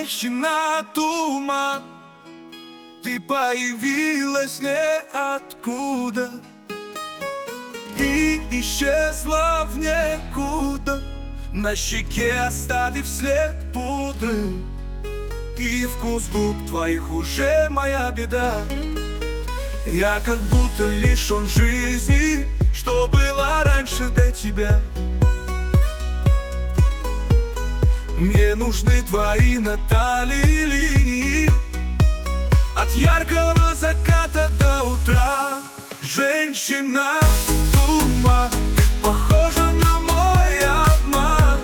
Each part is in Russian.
Женщина туман, ты появилась ниоткуда и исчезла в никуда, на щеке оставив след пудры, и вкус губ твоих уже моя беда. Я как будто лишен жизни, что было раньше до тебя. Мне нужны твои на талии линии, от яркого заката до утра. Женщина туман, ты похожа на мой обман.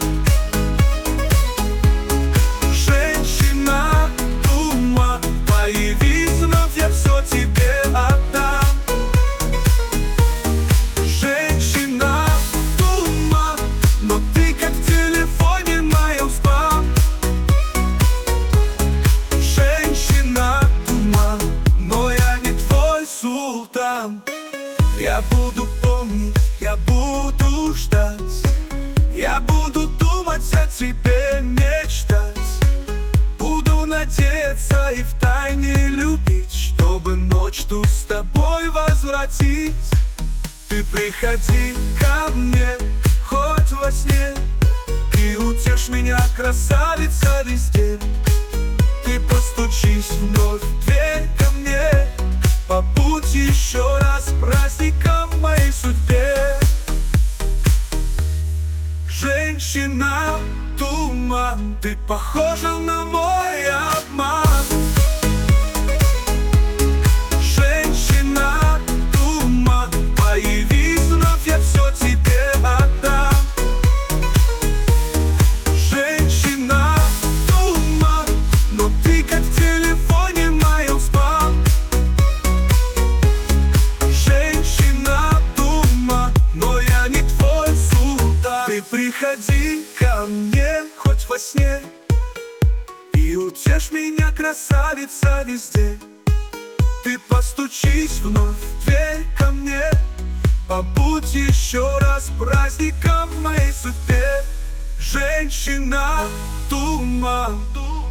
Женщина туман, появись вновь, я все тебе отдам. Женщина туман, но ты как в телефоне моем спам. Женщина туман, но я не твой султан. Я буду помнить, я буду ждать, я буду думать о тебе, мечтать. Буду надеяться и втайне любить, чтобы ночь ту с тобой возвратить. Ты приходи ко мне, хоть во сне, и утешь меня, красавица, везде. Ты постучись вновь в дверь ко мне, побудь еще раз праздником в моей судьбе. Женщина туман, ты похожа на мой обман. Женщина туман, появись вновь, я все тебе отдам. Женщина туман, но ты как в телефоне моем спам. Женщина туман, но я не твой султан. Ты приходи ко мне, хоть во сне, и утешь меня, красавица, везде. Ты постучись вновь в дверь ко мне, побудь еще раз праздником в моей судьбе. Женщина туман.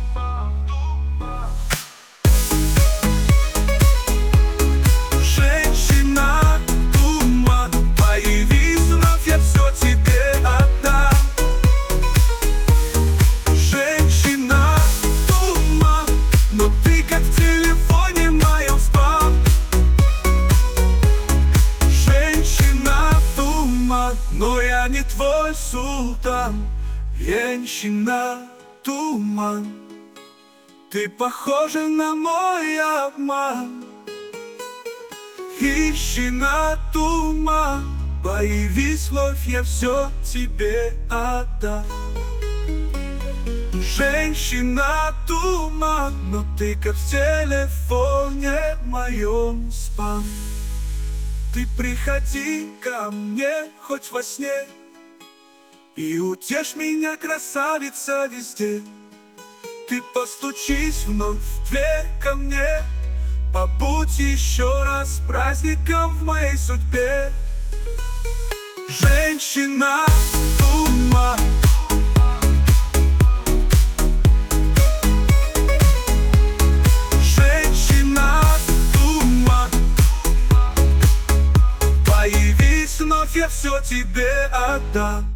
Женщина туман, появись вновь, я все тебе отдам. Женщина туман, но ты как в телефоне моем спам. Женщина туман, но я не твой султан. Женщина туман, ты похожа на мой обман. Женщина туман, появись вновь, я все тебе отдам. Женщина туман, но ты как в телефоне моем спам. Ты приходи ко мне, хоть во сне, и утешь меня, красавица, везде. Ты постучись вновь в дверь ко мне, побудь еще раз праздником в моей судьбе. Женщина туман. Женщина туман, появись вновь, я все тебе отдам.